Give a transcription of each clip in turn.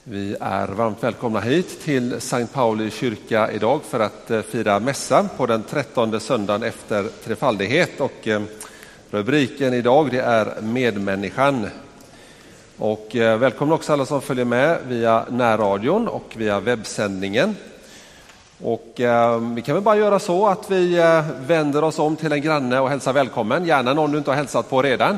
Vi är varmt välkomna hit till Sankt Pauli kyrka idag för att fira mässa på den 13:e söndagen efter trefaldighet. Och rubriken idag det är Medmänniskan. Och välkomna också alla som följer med via närradion och via webbsändningen. Och vi kan väl bara göra så att vi vänder oss om till en granne och hälsar välkommen. Gärna någon du inte har hälsat på redan.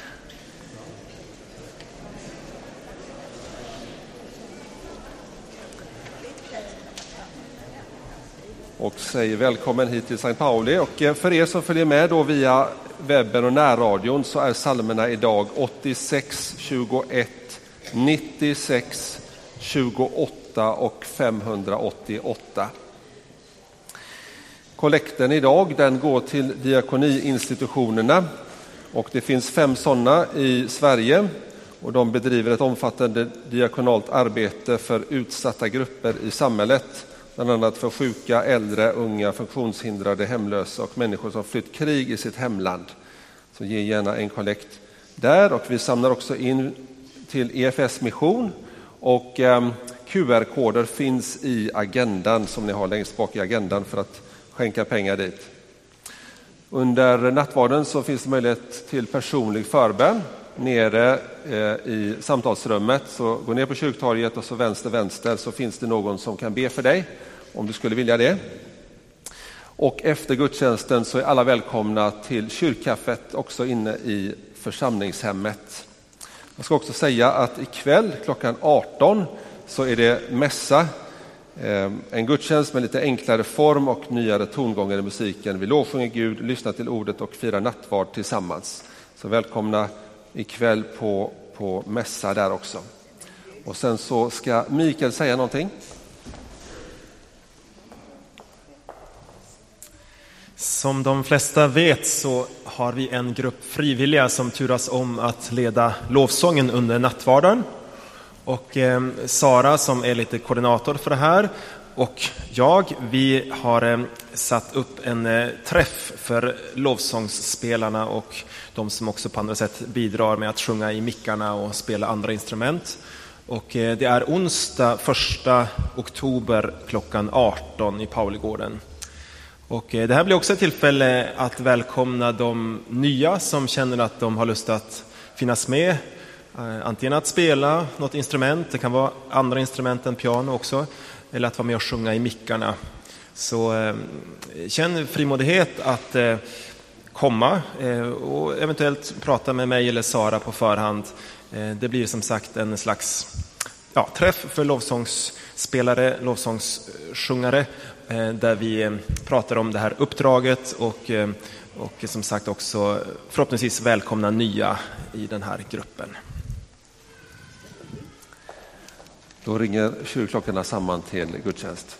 Och säger välkommen hit till Sankt Pauli. Och för er som följer med då via webben och närradion så är psalmerna idag 86, 21, 96, 28 och 588. Kollekten idag den går till diakoniinstitutionerna och det finns 5 sådana i Sverige och de bedriver ett omfattande diakonalt arbete för utsatta grupper i samhället. Bland annat för sjuka, äldre, unga, funktionshindrade, hemlösa och människor som flytt krig i sitt hemland. Så ge gärna en kollekt där. Och vi samlar också in till EFS mission. Och QR-koder finns i agendan som ni har längst bak i agendan för att skänka pengar dit. Under nattvarden så finns det möjlighet till personlig förbön. Nere i samtalsrummet så gå ner på kyrktorget och så vänster så finns det någon som kan be för dig om du skulle vilja det. Och efter gudstjänsten så är alla välkomna till kyrkkaffet också inne i församlingshemmet. Jag ska också säga att ikväll klockan 18 så är det mässa. En gudstjänst med lite enklare form och nyare tongångar i musiken. Vi lovsjunger Gud, lyssnar till ordet och firar nattvard tillsammans. Så välkomna ikväll på mässa där också. Och sen så ska Mikael säga någonting. Som de flesta vet så har vi en grupp frivilliga som turas om att leda lovsången under nattvarden. Och Sara som är lite koordinator för det här och vi har satt upp en träff för lovsångsspelarna och de som också på andra sätt bidrar med att sjunga i mickarna och spela andra instrument. Och det är onsdag 1 oktober klockan 18 i Pauligården. Och det här blir också ett tillfälle att välkomna de nya som känner att de har lust att finnas med. Antingen att spela något instrument, det kan vara andra instrument än piano också, eller att vara med och sjunga i mickarna. Så känn frimodighet att komma och eventuellt prata med mig eller Sara på förhand. Det blir som sagt en slags träff för lovsångsspelare, lovsångssjungare där vi pratar om det här uppdraget och som sagt också förhoppningsvis välkomna nya i den här gruppen. Då ringer kyrkklockorna samman till gudstjänst.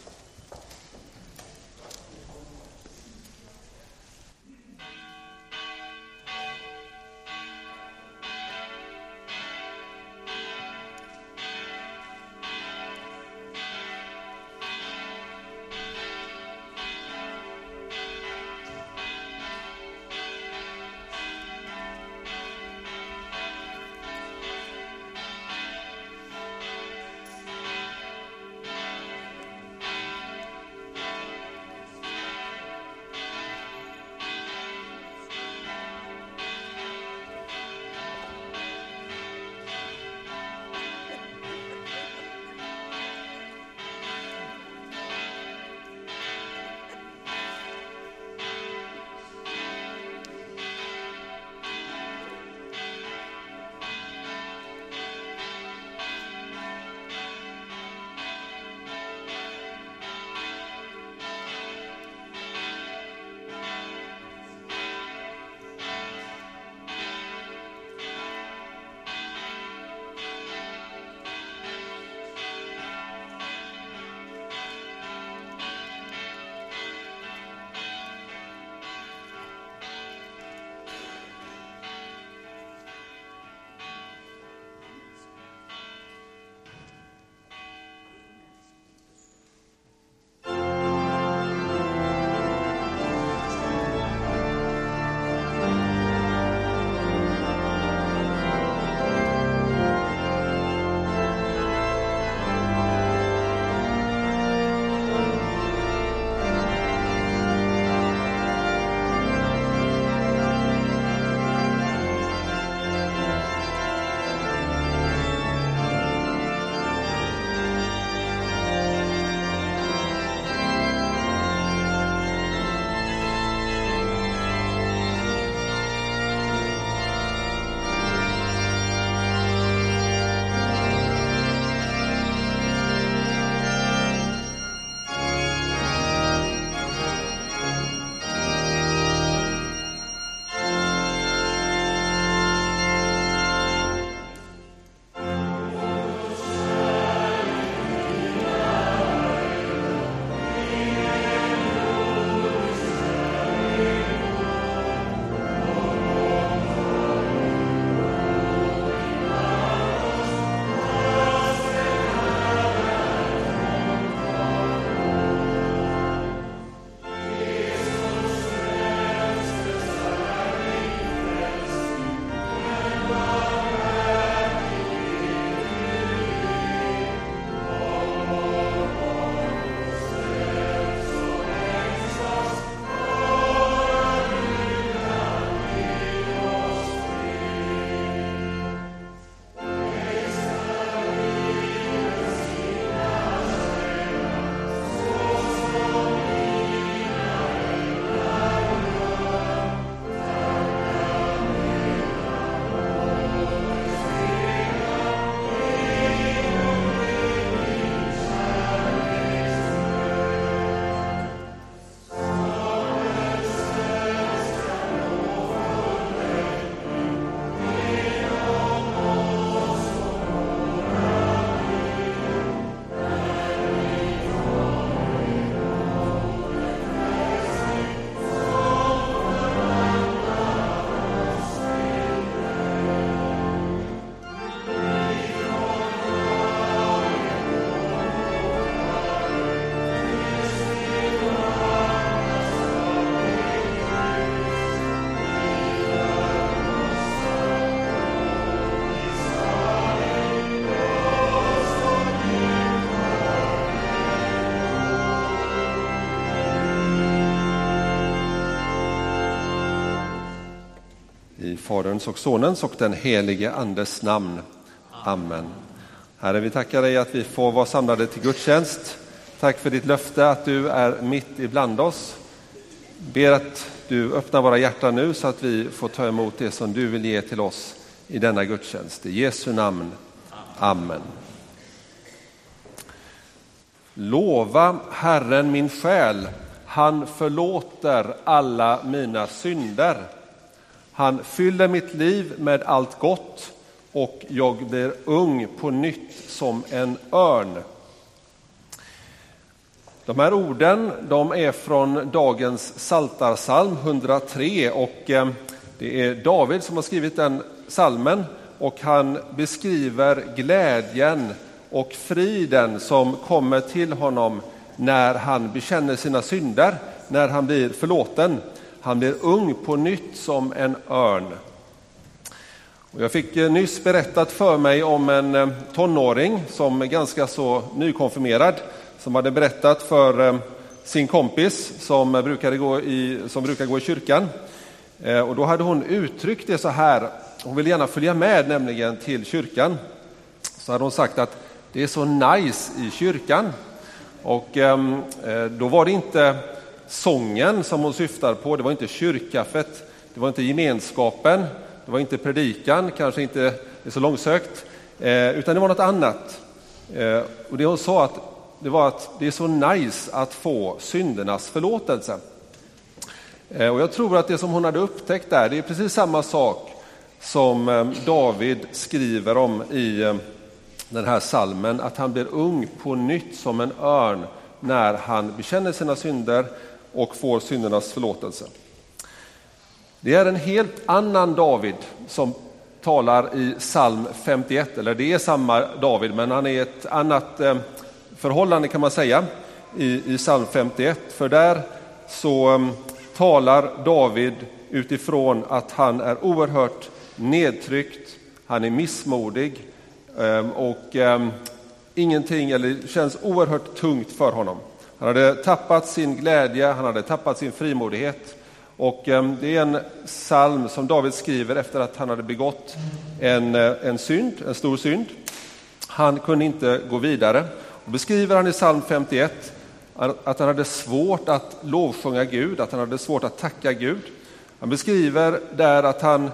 Faderns och Sonens och den helige Andes namn. Amen. Herre, vi tackar dig att vi får vara samlade till gudstjänst. Tack för ditt löfte att du är mitt ibland oss. Ber att du öppnar våra hjärtan nu så att vi får ta emot det som du vill ge till oss i denna gudstjänst. I Jesu namn. Amen. Lova Herren min själ, han förlåter alla mina synder. Han fyller mitt liv med allt gott och jag blir ung på nytt som en örn. De här orden, de är från dagens Psaltarpsalm 103 och det är David som har skrivit den psalmen och han beskriver glädjen och friden som kommer till honom när han bekänner sina synder, när han blir förlåten. Han blir ung på nytt som en örn. Och jag fick nyss berättat för mig om en tonåring som är ganska så nykonfirmerad, som hade berättat för sin kompis som brukar gå i kyrkan. Och då hade hon uttryckt det så här, hon ville gärna följa med nämligen till kyrkan. Så hade hon sagt att det är så nice i kyrkan. Och då var det inte sången som hon syftar på, det var inte kyrkkaffet, det var inte gemenskapen, det var inte predikan, kanske inte är så långsökt, utan det var något annat. Och det hon sa att det var att det är så nice att få syndernas förlåtelse. Och jag tror att det som hon hade upptäckt där, det är precis samma sak som David skriver om i den här salmen, att han blir ung på nytt som en örn när han bekänner sina synder och får syndernas förlåtelse. Det är en helt annan David som talar i psalm 51, eller det är samma David men han är i ett annat förhållande kan man säga i psalm 51, för där så talar David utifrån att han är oerhört nedtryckt, han är missmodig och ingenting eller känns oerhört tungt för honom. Han hade tappat sin glädje, han hade tappat sin frimodighet. Och det är en psalm som David skriver efter att han hade begått en stor synd. Han kunde inte gå vidare. Och beskriver han i psalm 51 att han hade svårt att lovsjunga Gud, att han hade svårt att tacka Gud. Han beskriver där att han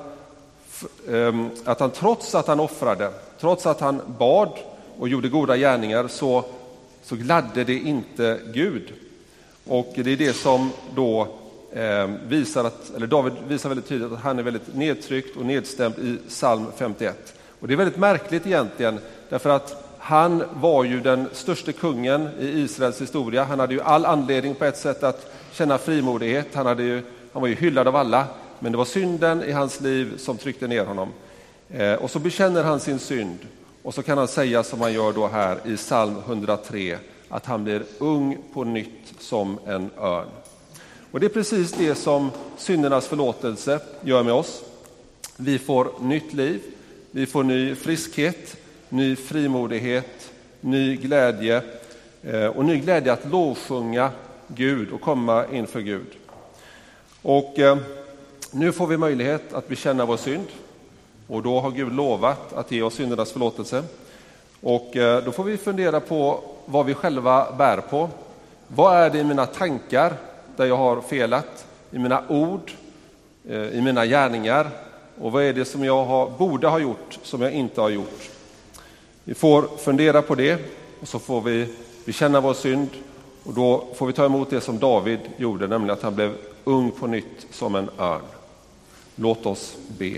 trots att han offrade, trots att han bad och gjorde goda gärningar så gladde det inte Gud. Och det är det som då David visar väldigt tydligt att han är väldigt nedtryckt och nedstämd i psalm 51. Och det är väldigt märkligt egentligen, därför att han var ju den största kungen i Israels historia. Han hade ju all anledning på ett sätt att känna frimodighet. Han var ju hyllad av alla, men det var synden i hans liv som tryckte ner honom. Och så bekänner han sin synd. Och så kan han säga som han gör då här i psalm 103, att han blir ung på nytt som en örn. Och det är precis det som syndernas förlåtelse gör med oss. Vi får nytt liv, vi får ny friskhet, ny frimodighet, ny glädje och ny glädje att lovsjunga Gud och komma inför Gud. Och nu får vi möjlighet att bekänna vår synd. Och då har Gud lovat att ge oss syndernas förlåtelse. Och då får vi fundera på vad vi själva bär på. Vad är det i mina tankar där jag har felat? I mina ord, i mina gärningar? Och vad är det som jag borde ha gjort som jag inte har gjort? Vi får fundera på det och så får vi bekänna vår synd. Och då får vi ta emot det som David gjorde, nämligen att han blev ung på nytt som en örn. Låt oss be.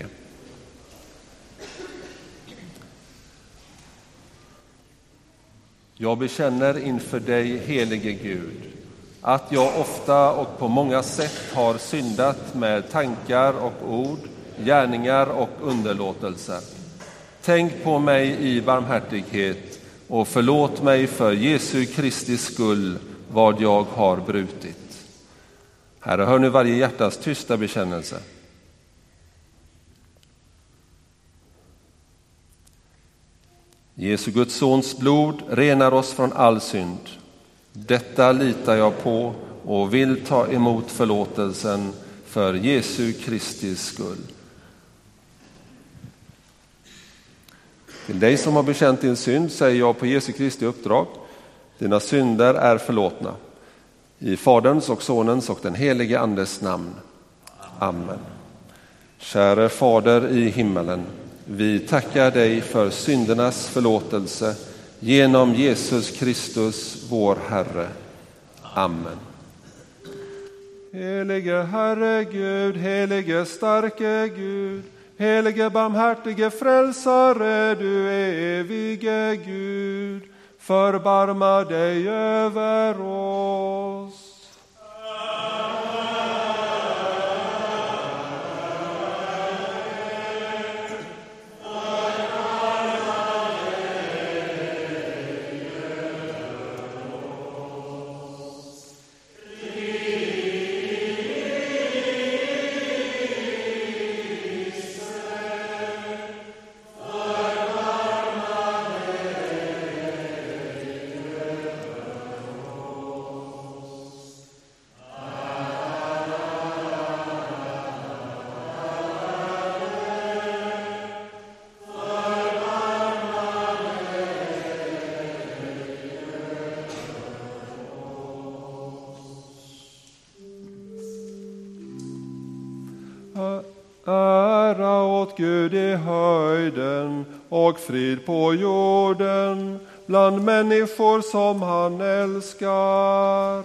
Jag bekänner inför dig, helige Gud, att jag ofta och på många sätt har syndat med tankar och ord, gärningar och underlåtelser. Tänk på mig i barmhärtighet och förlåt mig för Jesu Kristi skull vad jag har brutit. Herre, hör nu varje hjärtas tysta bekännelse. Jesu Guds sons blod renar oss från all synd. Detta litar jag på och vill ta emot förlåtelsen för Jesu Kristi skull. Till dig som har bekänt din synd säger jag på Jesu Kristi uppdrag: dina synder är förlåtna. I Faderns och Sonens och den helige Andes namn. Amen. Käre Fader i himmelen, vi tackar dig för syndernas förlåtelse genom Jesus Kristus, vår Herre. Amen. Helige Herre Gud, helige starke Gud, helige barmhärtige frälsare, du evige Gud, förbarma dig över oss. Ära åt Gud i höjden och frid på jorden bland människor som han älskar.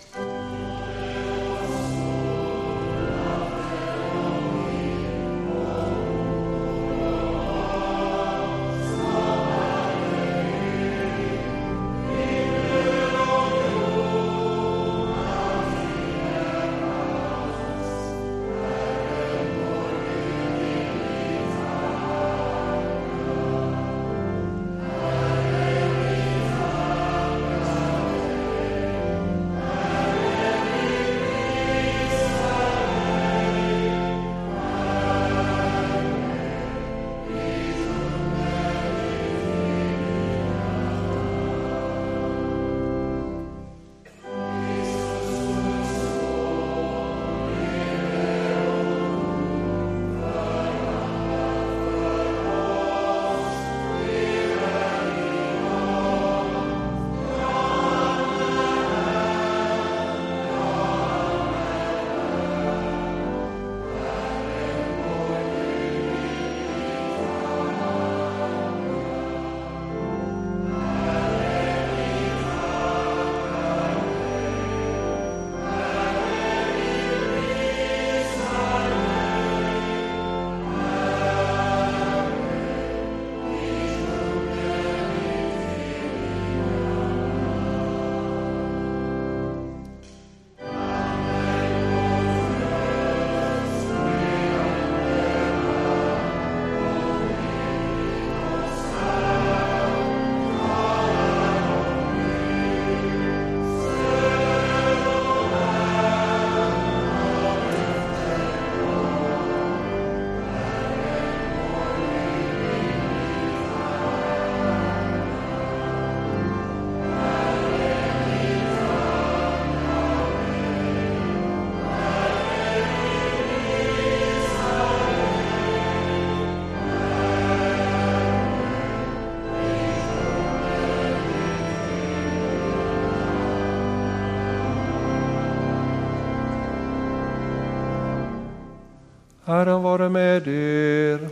Herren vare med er.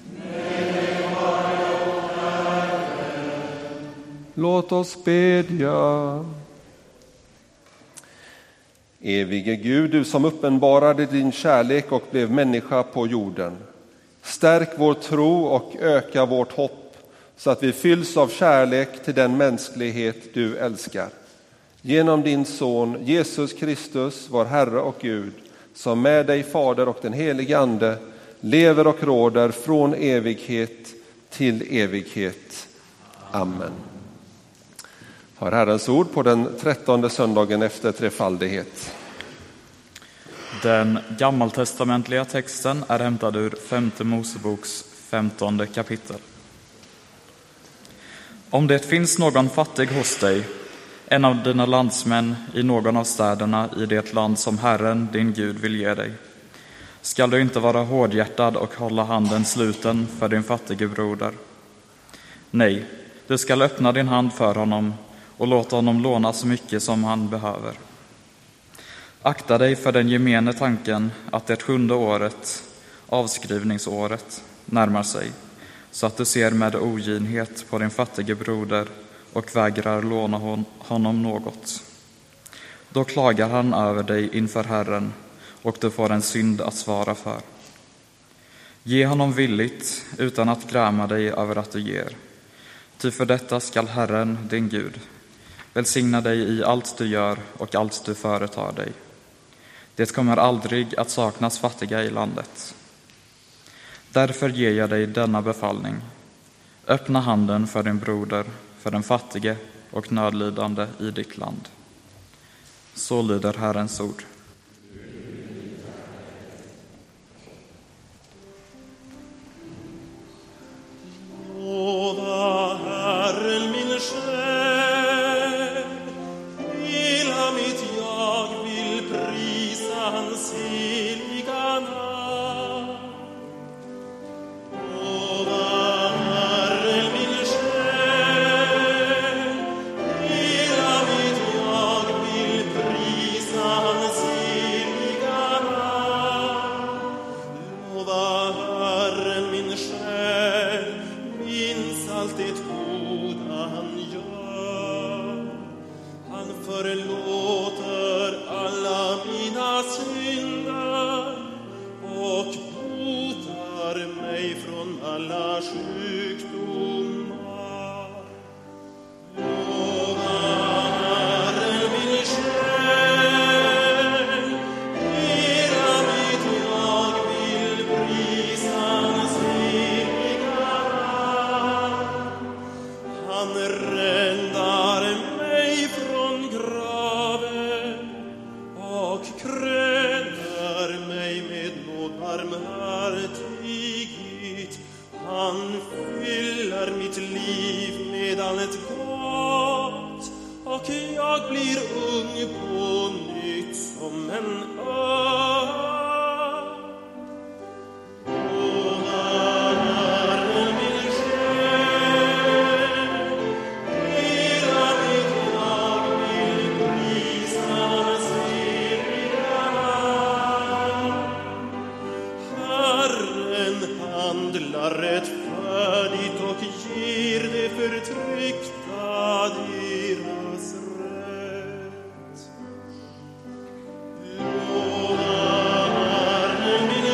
Låt oss bedja. Evige Gud, du som uppenbarade din kärlek och blev människa på jorden. Stärk vår tro och öka vårt hopp så att vi fylls av kärlek till den mänsklighet du älskar. Genom din son Jesus Kristus, vår Herre och Gud, som med dig Fader och den helige Ande lever och råder från evighet till evighet. Amen. Hör Herrens ord på den 13:e söndagen efter trefaldighet. Den gammaltestamentliga texten är hämtad ur 5:e Moseboks 15:e kapitel. Om det finns någon fattig hos dig, en av dina landsmän i någon av städerna i det land som Herren, din Gud, vill ge dig, skall du inte vara hårdhjärtad och hålla handen sluten för din fattige broder. Nej, du skall öppna din hand för honom och låta honom låna så mycket som han behöver. Akta dig för den gemene tanken att det 7:e året, avskrivningsåret, närmar sig, så att du ser med oginhet på din fattige broder och vägrar låna honom något. Då klagar han över dig inför Herren, och du får en synd att svara för. Ge honom villigt, utan att gräma dig över att du ger. Ty för detta skall Herren, din Gud, välsigna dig i allt du gör och allt du företar dig. Det kommer aldrig att saknas fattiga i landet. Därför ger jag dig denna befallning. Öppna handen för din broder, för den fattige och nödlidande i ditt land. Så lyder Herrens ord. Lova Herren min själ, hela mitt jag vill prisa hans heliga namn. Lova Herren min själ, hela mitt jag vill prisa hans heliga namn. Lova Herren min själ, minns allt det goda han gör. Han förlåter alla mina synder och botar mig från alla sjukdomar. Lova Herren min själ, hela mitt jag vill prisa hans heliga namn. Han räddar mig från graven och kröner mig med nåd barmhärtighet. Han fyller mitt liv med allt gott, och jag blir ung på nytt som en örn. Lova Herren min själ, hela mitt jag vill prisa hans heliga namn. Herren handlar rättfärdigt och ger de förtryckta deras rätt. Lova Herren min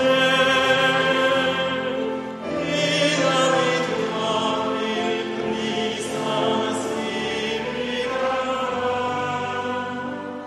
själ, hela mitt jag vill prisa hans heliga namn.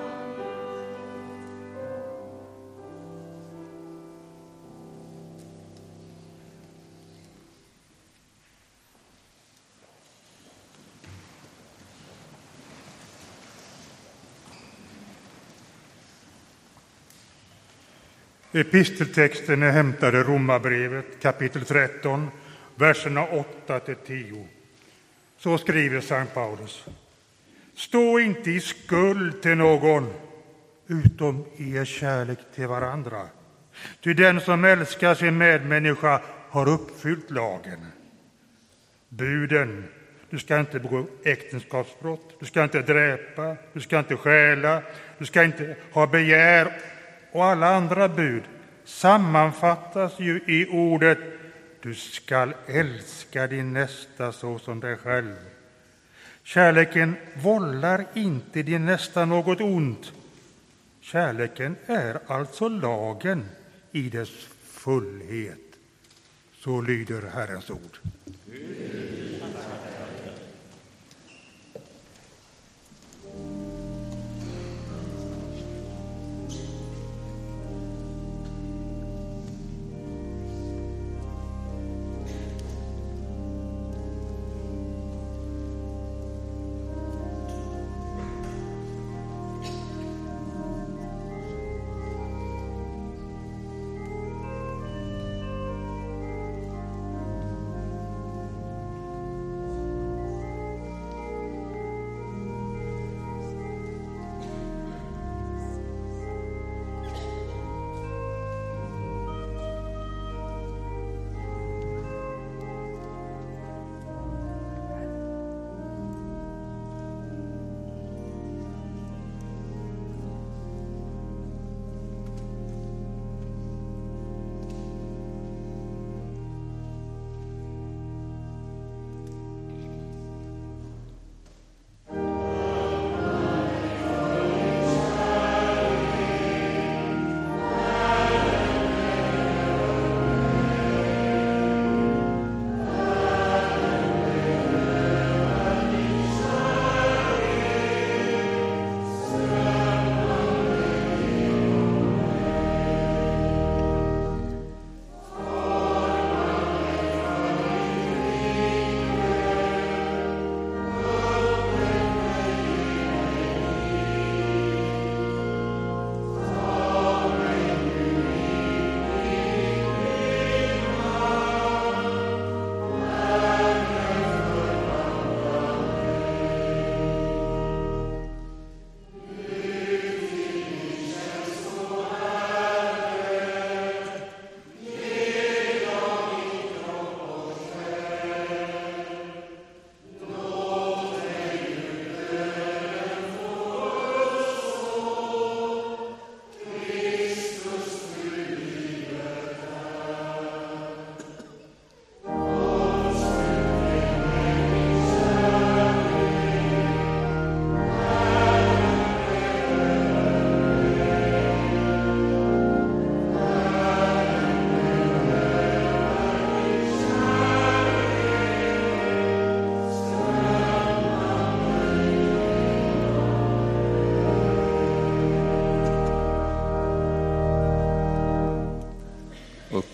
Episteltexten är hämtad i Romarbrevet kapitel 13, verserna 8-10. Så skriver Sankt Paulus. Stå inte i skuld till någon, utom i er kärlek till varandra. Ty den som älskar sin medmänniska har uppfyllt lagen. Buden: du ska inte begå äktenskapsbrott, du ska inte dräpa, du ska inte stjäla, du ska inte ha begär, och alla andra bud sammanfattas ju i ordet: du skall älska din nästa så som dig själv. Kärleken vållar inte din nästa något ont. Kärleken är alltså lagen i dess fullhet. Så lyder Herrens ord.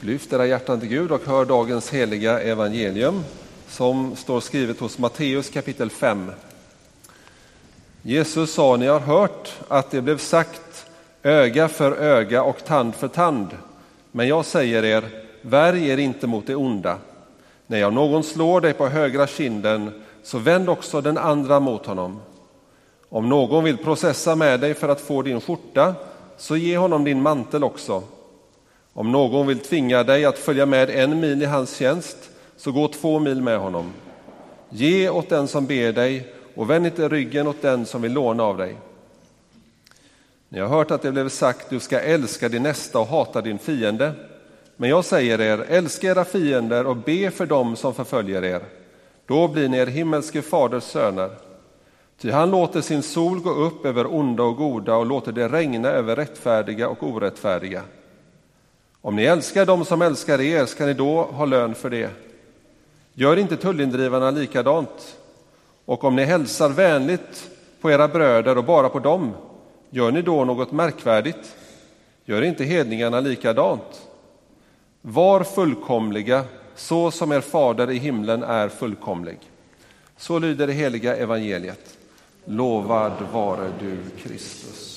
Lyft era hjärtan till Gud och hör dagens heliga evangelium som står skrivet hos Matteus kapitel 5. Jesus sa, ni har hört att det blev sagt öga för öga och tand för tand. Men jag säger er, värj er inte mot det onda. När någon slår dig på högra kinden, så vänd också den andra mot honom. Om någon vill processa med dig för att få din skjorta, så ge honom din mantel också. Om någon vill tvinga dig att följa med 1 mil i hans tjänst, så gå 2 mil med honom. Ge åt den som ber dig och vänd inte ryggen åt den som vill låna av dig. Ni har hört att det blev sagt, du ska älska din nästa och hata din fiende. Men jag säger er, älska era fiender och be för dem som förföljer er. Då blir ni er himmelske faders söner. Ty han låter sin sol gå upp över onda och goda och låter det regna över rättfärdiga och orättfärdiga. Om ni älskar dem som älskar er, ska ni då ha lön för det. Gör inte tullindrivarna likadant. Och om ni hälsar vänligt på era bröder och bara på dem, gör ni då något märkvärdigt? Gör inte hedningarna likadant? Var fullkomliga, så som er fader i himlen är fullkomlig. Så lyder det heliga evangeliet. Lovad vare du, Kristus.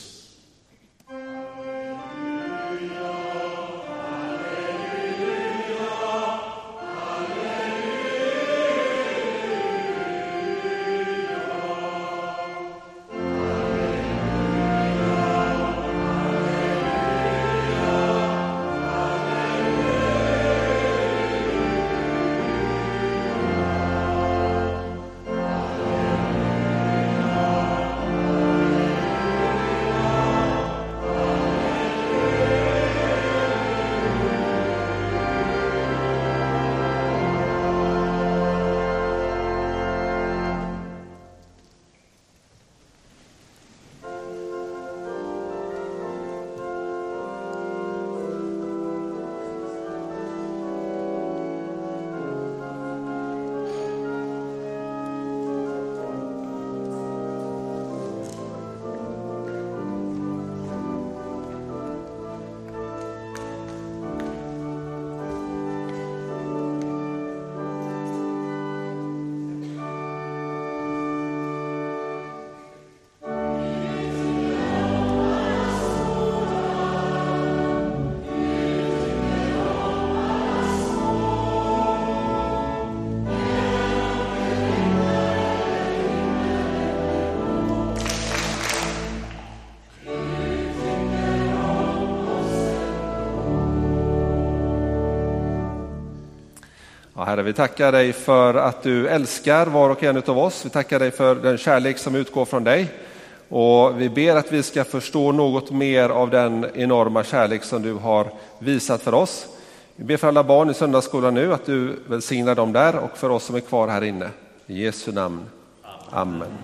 Herre, vi tackar dig för att du älskar var och en av oss. Vi tackar dig för den kärlek som utgår från dig. Och vi ber att vi ska förstå något mer av den enorma kärlek som du har visat för oss. Vi ber för alla barn i söndagsskolan nu att du välsignar dem där och för oss som är kvar här inne. I Jesu namn. Amen.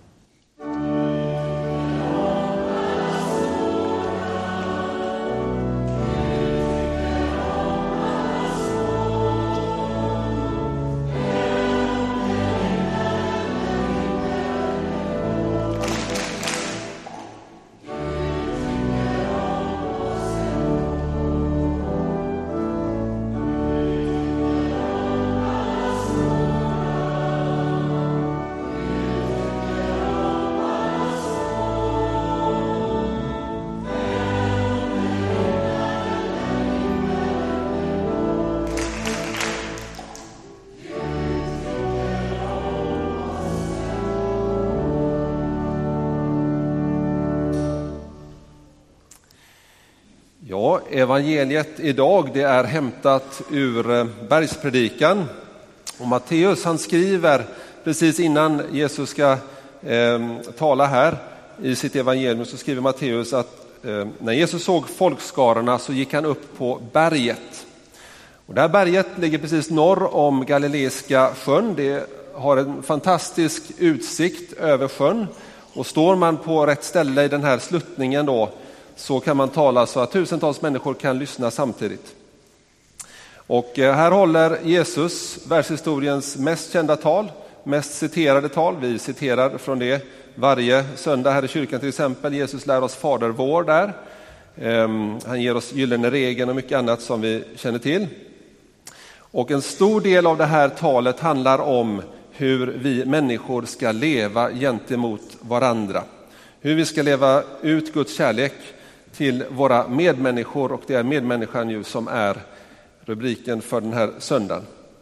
Ja, evangeliet idag det är hämtat ur bergspredikan. Och Matteus han skriver precis innan Jesus ska tala här i sitt evangelium, så skriver Matteus att när Jesus såg folkskarorna så gick han upp på berget. Och det här berget ligger precis norr om Galileiska sjön. Det har en fantastisk utsikt över sjön. Och står man på rätt ställe i den här sluttningen då, så kan man tala så att tusentals människor kan lyssna samtidigt. Och här håller Jesus världshistoriens mest kända tal, mest citerade tal. Vi citerar från det varje söndag här i kyrkan till exempel. Jesus lär oss Fader vår där. Han ger oss gyllene regeln och mycket annat som vi känner till. Och en stor del av det här talet handlar om hur vi människor ska leva gentemot varandra. Hur vi ska leva ut Guds kärlek till våra medmänniskor, och det är medmänniskan ju som är rubriken för den här söndagen.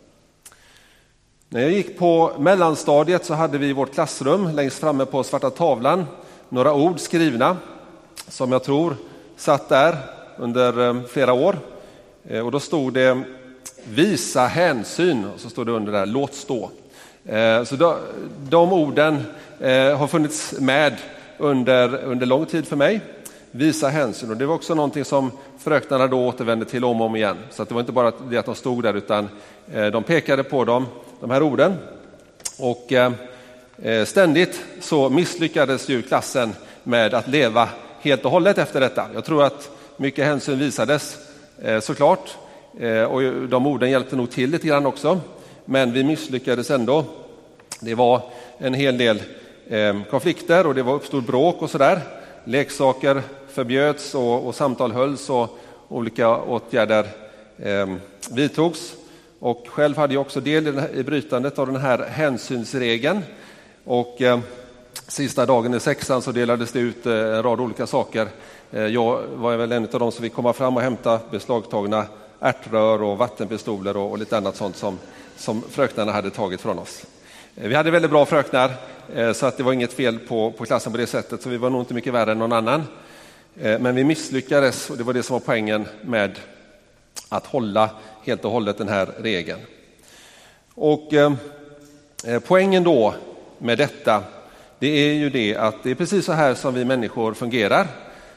När jag gick på mellanstadiet så hade vi i vårt klassrum längst framme på svarta tavlan några ord skrivna som jag tror satt där under flera år. Och då stod det visa hänsyn, och så stod det under där låt stå. Så de orden har funnits med under lång tid för mig. Visa hänsyn, och det var också någonting som fröknarna då återvände till om och om igen. Så att det var inte bara det att de stod där, utan de pekade på de här orden. Och ständigt så misslyckades ju klassen med att leva helt och hållet efter detta. Jag tror att mycket hänsyn visades såklart, och de orden hjälpte nog till lite grann också. Men vi misslyckades ändå. Det var en hel del konflikter och det uppstod bråk och sådär. Leksaker förbjöds och samtal hölls och olika åtgärder vidtogs. Och själv hade jag också del i brytandet av den här hänsynsregeln. Och sista dagen i 6:an så delades det ut en rad olika saker. Jag var väl en av dem som fick komma fram och hämta beslagtagna ärtrör och vattenpistoler och lite annat sånt som fröknarna hade tagit från oss. Vi hade väldigt bra fröknar, så att det var inget fel på klassen på det sättet, så vi var nog inte mycket värre än någon annan. Men vi misslyckades, och det var det som var poängen med att hålla helt och hållet den här regeln. Och poängen då med detta, det är ju det att det är precis så här som vi människor fungerar.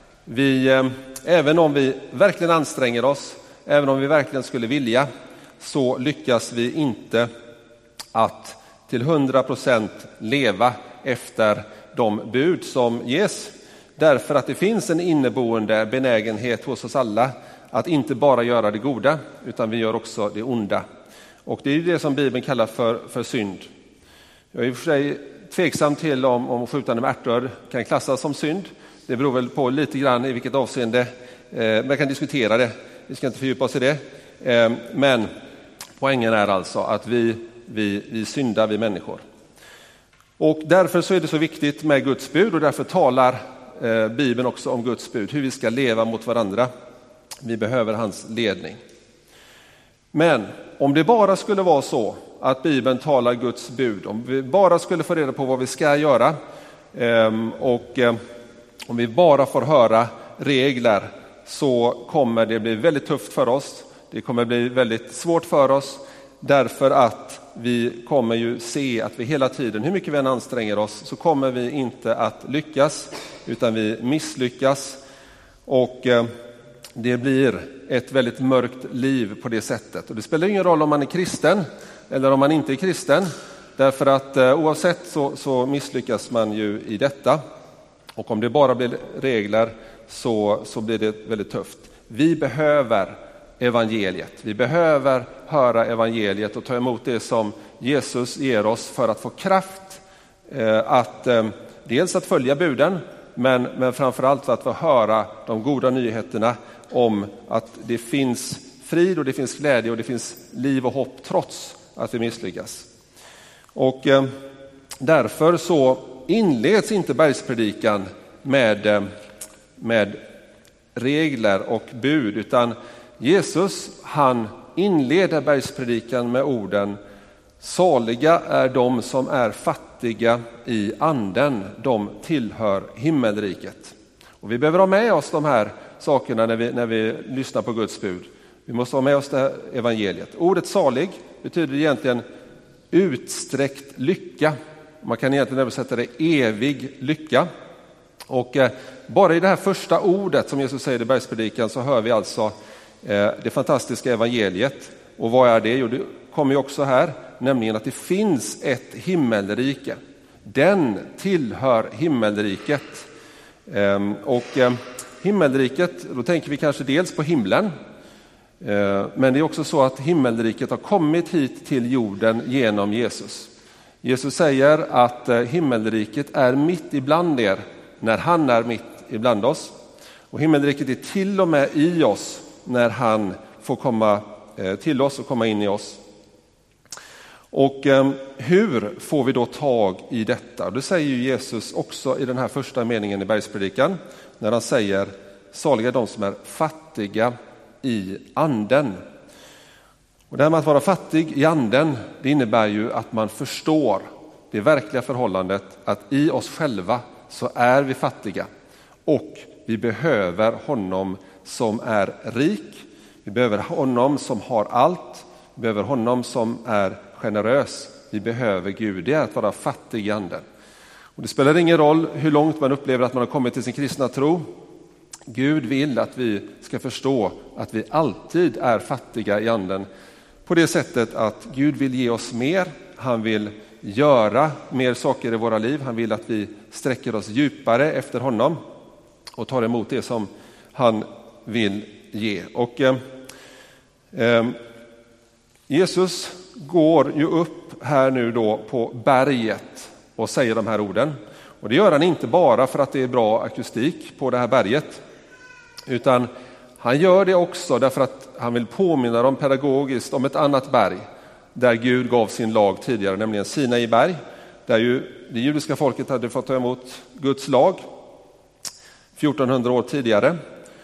Även om vi verkligen anstränger oss, även om vi verkligen skulle vilja, så lyckas vi inte att till 100% leva efter de bud som ges. Därför att det finns en inneboende benägenhet hos oss alla att inte bara göra det goda, utan vi gör också det onda. Och det är ju det som Bibeln kallar för synd. Jag är i och för sig tveksam till om skjutande med ärtor kan klassas som synd. Det beror väl på lite grann i vilket avseende. Man kan diskutera det, vi ska inte fördjupa oss i det. Men poängen är alltså att vi syndar, vi människor. Och därför så är det så viktigt med Guds bud, och därför talar Bibeln också om Guds bud, hur vi ska leva mot varandra. Vi behöver hans ledning. Men om det bara skulle vara så att Bibeln talar Guds bud, om vi bara skulle få reda på vad vi ska göra, och om vi bara får höra regler, så kommer det bli väldigt tufft för oss. Det kommer bli väldigt svårt för oss, därför att vi kommer ju se att vi hela tiden, hur mycket vi än anstränger oss, så kommer vi inte att lyckas, utan vi misslyckas. Och det blir ett väldigt mörkt liv på det sättet. Och det spelar ingen roll om man är kristen eller om man inte är kristen, därför att oavsett så misslyckas man ju i detta. Och om det bara blir regler så blir det väldigt tufft. Vi behöver evangeliet. Vi behöver höra evangeliet och ta emot det som Jesus ger oss för att få kraft att dels att följa buden, men framförallt för att få höra de goda nyheterna om att det finns frid och det finns glädje och det finns liv och hopp trots att vi misslyckas. Och därför så inleds inte bergspredikan med regler och bud, utan Jesus, han inleder bergspredikan med orden: saliga är de som är fattiga i anden, de tillhör himmelriket. Och vi behöver ha med oss de här sakerna när vi lyssnar på Guds bud. Vi måste ha med oss det här evangeliet. Ordet salig betyder egentligen utsträckt lycka. Man kan egentligen översätta det evig lycka. Och bara i det här första ordet som Jesus säger i bergspredikan så hör vi alltså det fantastiska evangeliet. Och vad är det? Jo, det kommer ju också här, nämligen att det finns ett himmelrike. Den tillhör himmelriket. Och himmelriket, då tänker vi kanske dels på himlen. Men det är också så att himmelriket har kommit hit till jorden genom Jesus. Jesus säger att himmelriket är mitt ibland er när han är mitt ibland oss. Och himmelriket är till och med i oss när han får komma till oss och komma in i oss. Och hur får vi då tag i detta? Det säger ju Jesus också i den här första meningen i bergspredikan, när han säger: saliga de som är fattiga i anden. Och det här med att vara fattig i anden, det innebär ju att man förstår det verkliga förhållandet att i oss själva så är vi fattiga. Och vi behöver honom som är rik. Vi behöver honom som har allt. Vi behöver honom som är generös. Vi behöver Gud. Det är att vara fattig i anden. Och det spelar ingen roll hur långt man upplever att man har kommit till sin kristna tro. Gud vill att vi ska förstå att vi alltid är fattiga i anden. På det sättet att Gud vill ge oss mer. Han vill göra mer saker i våra liv. Han vill att vi sträcker oss djupare efter honom och tar emot det som han vill ge. Och Jesus går ju upp här nu då på berget och säger de här orden. Och det gör han inte bara för att det är bra akustik på det här berget, utan han gör det också därför att han vill påminna dem pedagogiskt om ett annat berg där Gud gav sin lag tidigare, nämligen Sinai berg, där ju det judiska folket hade fått ta emot Guds lag 1400 år tidigare.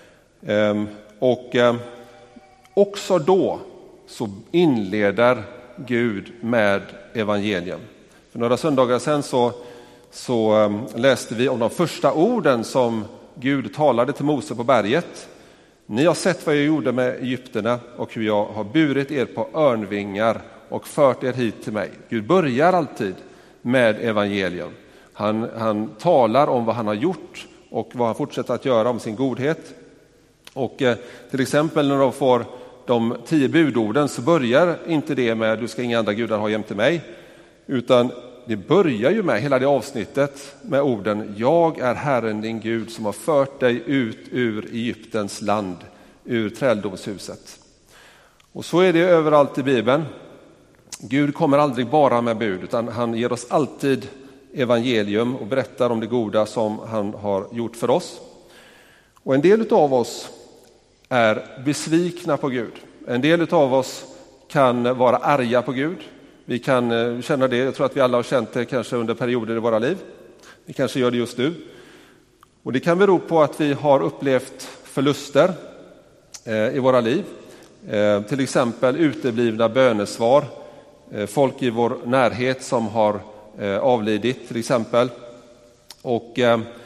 Och också då så inleder Gud med evangelium. För några söndagar sedan så läste vi om de första orden som Gud talade till Mose på berget. Ni har sett vad jag gjorde med egypterna och hur jag har burit er på örnvingar och fört er hit till mig. Gud börjar alltid med evangelium. Han talar om vad han har gjort och vad han fortsätter att göra, om sin godhet. Och till exempel när de får de 10 budorden så börjar inte det med du ska inga andra gudar ha jämte mig, utan det börjar ju med hela det avsnittet med orden: jag är Herren din Gud som har fört dig ut ur Egyptens land, ur träldomshuset. Och så är det överallt i Bibeln. Gud kommer aldrig bara med bud, utan han ger oss alltid evangelium och berättar om det goda som han har gjort för oss. Och en del av oss är besvikna på Gud. En del av oss kan vara arga på Gud. Vi kan känna det, jag tror att vi alla har känt det kanske under perioder i våra liv. Vi kanske gör det just nu. Och det kan bero på att vi har upplevt förluster i våra liv. Till exempel uteblivna bönesvar. Folk i vår närhet som har avlidit till exempel. Och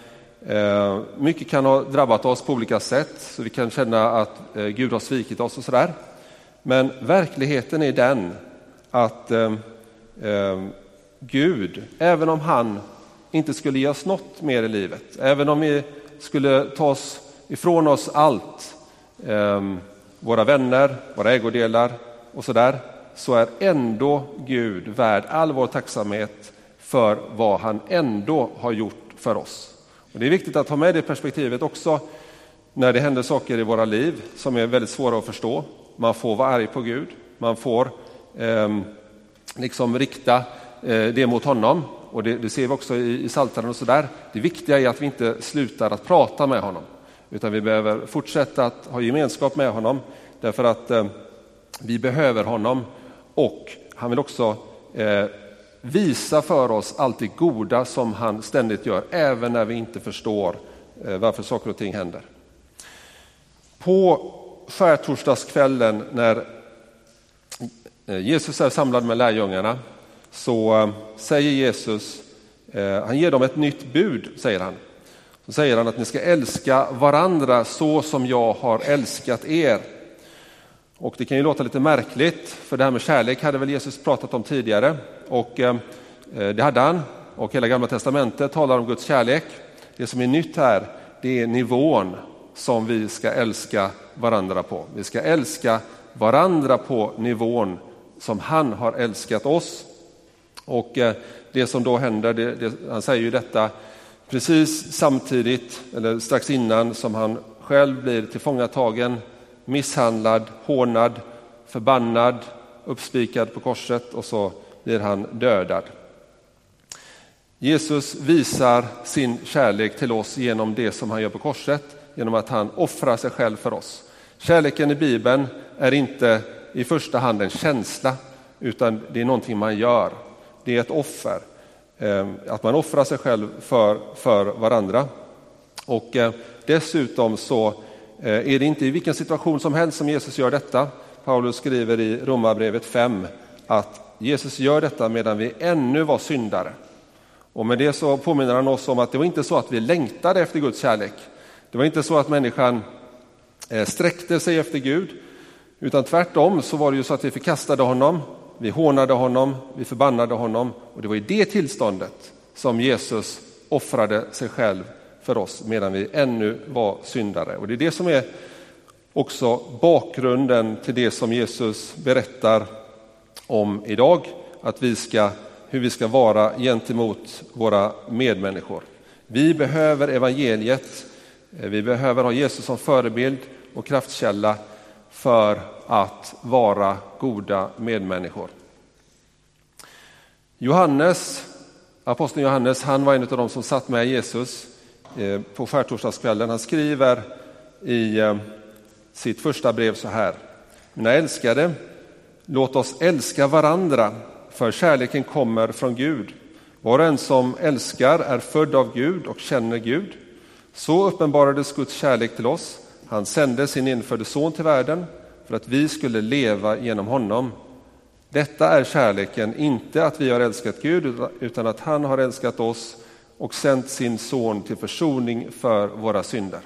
mycket kan ha drabbat oss på olika sätt. Så vi kan känna att Gud har svikit oss och sådär. Men verkligheten är den att Gud, även om han inte skulle ge oss något mer i livet, även om vi skulle ta oss ifrån oss allt, våra vänner, våra ägodelar och sådär, så är ändå Gud värd all vår tacksamhet för vad han ändå har gjort för oss. Och det är viktigt att ha med det perspektivet också när det händer saker i våra liv som är väldigt svåra att förstå. Man får vara arg på Gud, man får liksom rikta det mot honom, och det ser vi också i Psaltaren och sådär. Det viktiga är att vi inte slutar att prata med honom, utan vi behöver fortsätta att ha gemenskap med honom, därför att vi behöver honom, och han vill också visa för oss allt det goda som han ständigt gör, även när vi inte förstår varför saker och ting händer. På skärtorsdagskvällen när Jesus är samlad med lärjungarna så säger Jesus, han ger dem ett nytt bud, säger han. Så säger han att ni ska älska varandra så som jag har älskat er. Och det kan ju låta lite märkligt, för det här med kärlek hade väl Jesus pratat om tidigare. Och det hade han, och hela Gamla testamentet talar om Guds kärlek. Det som är nytt här, det är nivån som vi ska älska varandra på. Vi ska älska varandra på nivån som han har älskat oss. Och det som då händer, han säger ju detta precis samtidigt, eller strax innan, som han själv blir tillfångatagen, misshandlad, hånad, förbannad, uppspikad på korset, och så blir han dödad. Jesus visar sin kärlek till oss genom det som han gör på korset, genom att han offrar sig själv för oss. Kärleken i Bibeln är inte i första hand en känsla, utan det är någonting man gör. Det är ett offer. Att man offrar sig själv för varandra. Och dessutom så är det inte i vilken situation som helst som Jesus gör detta. Paulus skriver i Romarbrevet 5 att Jesus gör detta medan vi ännu var syndare. Och med det så påminner han oss om att det var inte så att vi längtade efter Guds kärlek. Det var inte så att människan sträckte sig efter Gud, utan tvärtom så var det ju så att vi förkastade honom, vi hånade honom, vi förbannade honom, och det var i det tillståndet som Jesus offrade sig själv för oss medan vi ännu var syndare. Och det är det som är också bakgrunden till det som Jesus berättar om idag, att hur vi ska vara gentemot våra medmänniskor. Vi behöver evangeliet, vi behöver ha Jesus som förebild och kraftkälla för att vara goda medmänniskor. Aposteln Johannes, han var en av dem som satt med Jesus på skärtorsdagskvällen. Han skriver i sitt första brev så här: mina älskade, låt oss älska varandra, för kärleken kommer från Gud. Var och en som älskar är född av Gud och känner Gud. Så uppenbarades Guds kärlek till oss. Han sände sin infödde son till världen för att vi skulle leva genom honom. Detta är kärleken, inte att vi har älskat Gud, utan att han har älskat oss och sänt sin son till försoning för våra synder.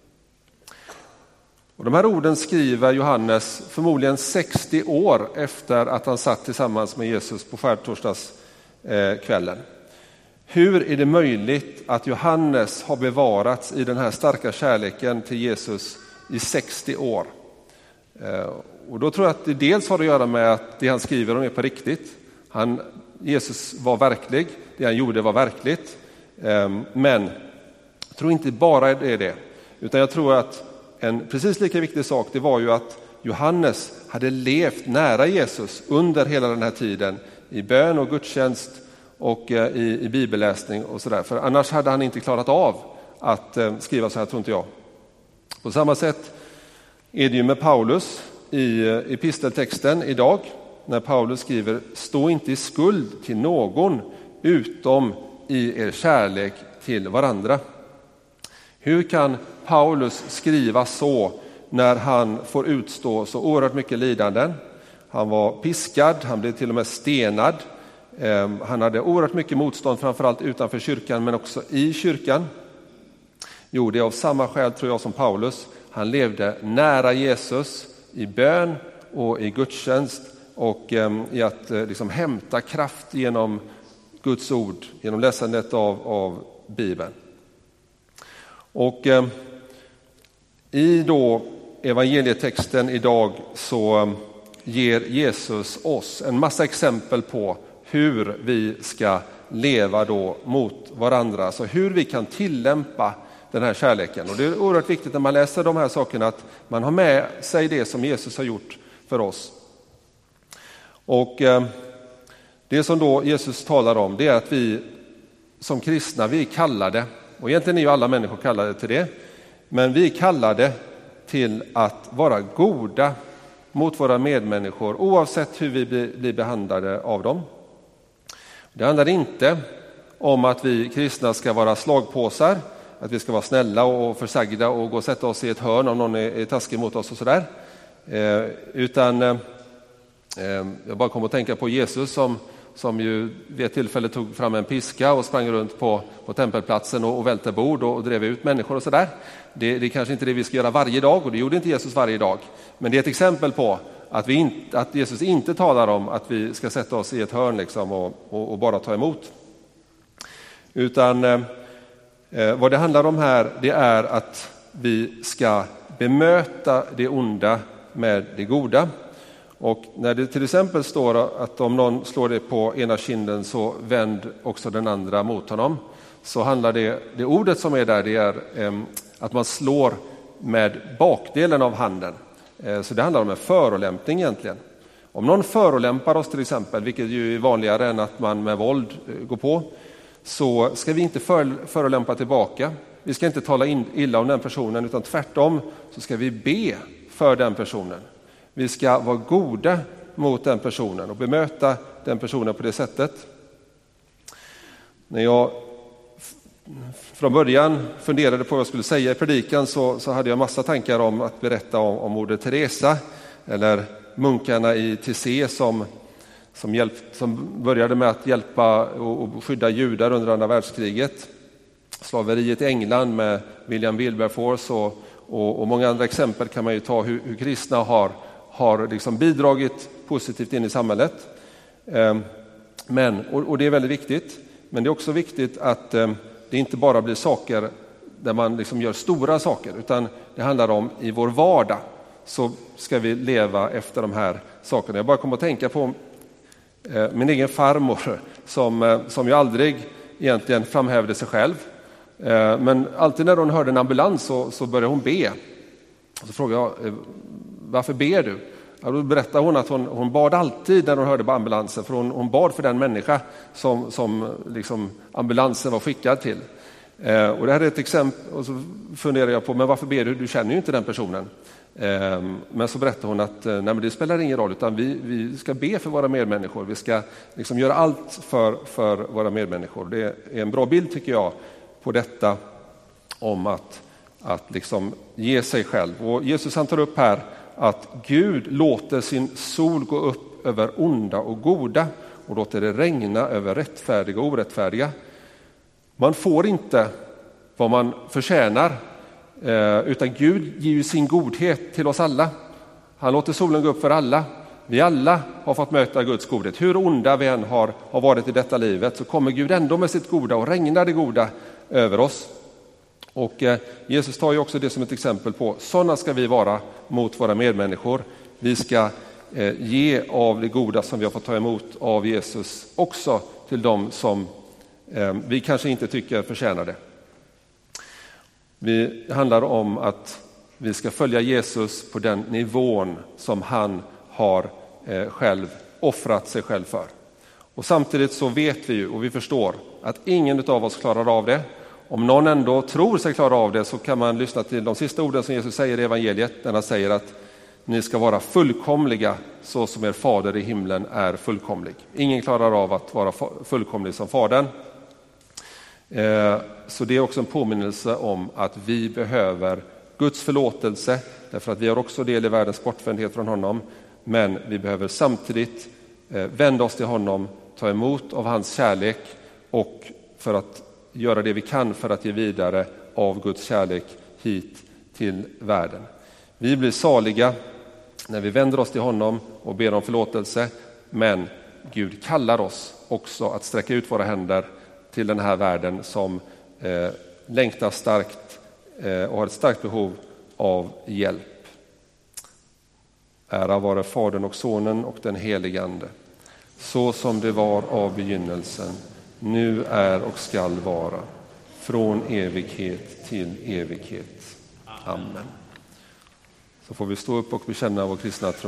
Och de här orden skriver Johannes förmodligen 60 år efter att han satt tillsammans med Jesus på skärtorsdagskvällen. Hur är det möjligt att Johannes har bevarats i den här starka kärleken till Jesus i 60 år? Och då tror jag att det dels har att göra med att det han skriver om är på riktigt. Jesus var verklig, det han gjorde var verkligt. Men jag tror inte bara det är det, utan jag tror att en precis lika viktig sak, det var ju att Johannes hade levt nära Jesus under hela den här tiden i bön och gudstjänst och i bibelläsning och sådär. För annars hade han inte klarat av att skriva så här, tror inte jag. På samma sätt är det ju med Paulus i episteltexten idag, när Paulus skriver: stå inte i skuld till någon utom i er kärlek till varandra. Hur kan Paulus skriva så när han får utstå så oerhört mycket lidanden? Han var piskad, han blev till och med stenad. Han hade oerhört mycket motstånd, framförallt utanför kyrkan men också i kyrkan. Jo, det är av samma skäl tror jag som Paulus. Han levde nära Jesus i bön och i gudstjänst och i att liksom hämta kraft genom Guds ord, genom läsandet av Bibeln. Och i då evangelietexten idag så ger Jesus oss en massa exempel på hur vi ska leva då mot varandra. Så hur vi kan tillämpa den här kärleken. Och det är oerhört viktigt när man läser de här sakerna att man har med sig det som Jesus har gjort för oss. Och det som då Jesus talar om, det är att vi som kristna, vi är kallade, och egentligen är ju alla människor kallade till det, men vi är kallade till att vara goda mot våra medmänniskor oavsett hur vi blir behandlade av dem. Det handlar inte om att vi kristna ska vara slagpåsar, att vi ska vara snälla och försagda och gå och sätta oss i ett hörn om någon är taskig mot oss och sådär. Utan jag bara kom att tänka på Jesus som ju vid ett tillfälle tog fram en piska och sprang runt på tempelplatsen och välte bord och drev ut människor och sådär. Det är kanske inte det vi ska göra varje dag, och det gjorde inte Jesus varje dag. Men det är ett exempel på att Jesus inte talar om att vi ska sätta oss i ett hörn liksom och bara ta emot. Utan vad det handlar om här, det är att vi ska bemöta det onda med det goda. Och när det till exempel står att om någon slår det på ena kinden så vänd också den andra mot honom, så handlar det ordet som är där, det är att man slår med bakdelen av handen. Så det handlar om en förolämpning egentligen. Om någon förolämpar oss till exempel, vilket ju är vanligare än att man med våld går på, så ska vi inte förolämpa tillbaka, Vi ska inte tala illa om den personen, utan tvärtom så ska vi be för den personen. Vi ska vara goda mot den personen och bemöta den personen på det sättet. När jag från början funderade på vad jag skulle säga i predikan så hade jag massa tankar om att berätta om Moder Teresa eller munkarna i Tissé som började med att hjälpa och skydda judar under andra världskriget. Slaveriet i England med William Wilberforce och många andra exempel kan man ju ta hur kristna har liksom bidragit positivt in i samhället. Och det är väldigt viktigt. Men det är också viktigt att det inte bara blir saker där man liksom gör stora saker, utan det handlar om i vår vardag så ska vi leva efter de här sakerna. Jag bara kom att tänka på min egen farmor som ju aldrig egentligen framhävde sig själv. Men alltid när hon hörde en ambulans så började hon be. Och så frågade jag, varför ber du? Ja, då berättade hon att hon bad alltid när hon hörde på ambulansen, för hon bad för den människa som liksom ambulansen var skickad till. Och det här är ett exempel, och så funderar jag på, men varför ber du? Du känner ju inte den personen. Men så berättade hon att nej, men det spelar ingen roll, utan vi ska be för våra medmänniskor. Vi ska liksom göra allt för våra medmänniskor. Det är en bra bild tycker jag på detta om att liksom ge sig själv. Och Jesus han tar upp här att Gud låter sin sol gå upp över onda och goda och låter det regna över rättfärdiga och orättfärdiga. Man får inte vad man förtjänar, utan Gud ger ju sin godhet till oss alla. Han låter solen gå upp för alla. Vi alla har fått möta Guds godhet. Hur onda vi än har varit i detta livet så kommer Gud ändå med sitt goda och regnar det goda över oss. Och Jesus tar ju också det som ett exempel på sådana ska vi vara mot våra medmänniskor. Vi ska ge av det goda som vi har fått ta emot av Jesus också till dem som vi kanske inte tycker förtjänar det. Det handlar om att vi ska följa Jesus på den nivån som han har själv offrat sig själv för. Och samtidigt så vet vi ju och vi förstår att ingen av oss klarar av det. Om någon ändå tror sig klara av det så kan man lyssna till de sista orden som Jesus säger i evangeliet, när han säger att ni ska vara fullkomliga så som er fader i himlen är fullkomlig. Ingen klarar av att vara fullkomlig som fadern. Så det är också en påminnelse om att vi behöver Guds förlåtelse, därför att vi har också del i världens bortvändhet från honom. Men vi behöver samtidigt vända oss till honom, ta emot av hans kärlek och för att göra det vi kan för att ge vidare av Guds kärlek hit till världen. Vi blir saliga när vi vänder oss till honom och ber om förlåtelse, men Gud kallar oss också att sträcka ut våra händer till den här världen som längtar starkt och har ett starkt behov av hjälp. Ära vare Fadern och Sonen och den helige Ande, så som det var av begynnelsen, nu är och skall vara, från evighet till evighet. Amen. Så får vi stå upp och bekänna vår kristna tro.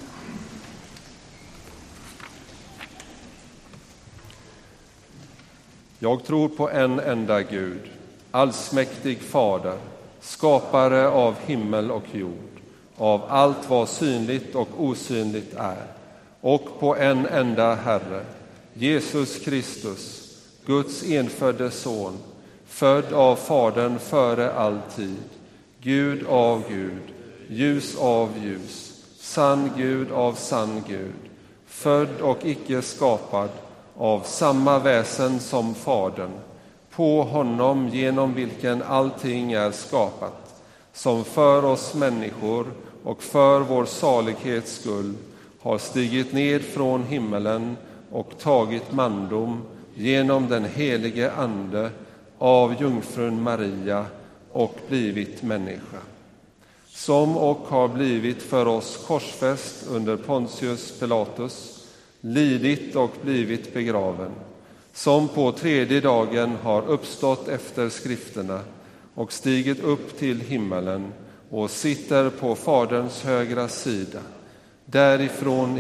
Jag tror på en enda Gud, allsmäktig Fader, skapare av himmel och jord, av allt vad synligt och osynligt är, och på en enda Herre, Jesus Kristus, Guds enfödde son, född av Fadern före all tid, Gud av Gud, ljus av ljus, sann Gud av sann Gud, född och icke skapad, av samma väsen som Fadern, på honom genom vilken allting är skapat, som för oss människor och för vår salighets skull har stigit ned från himmelen och tagit mandom genom den helige Ande av jungfrun Maria och blivit människa, som och har blivit för oss korsfäst under Pontius Pilatus, lidit och blivit begraven, som på tredje dagen har uppstått efter skrifterna och stigit upp till himmelen och sitter på Faderns högra sida, därifrån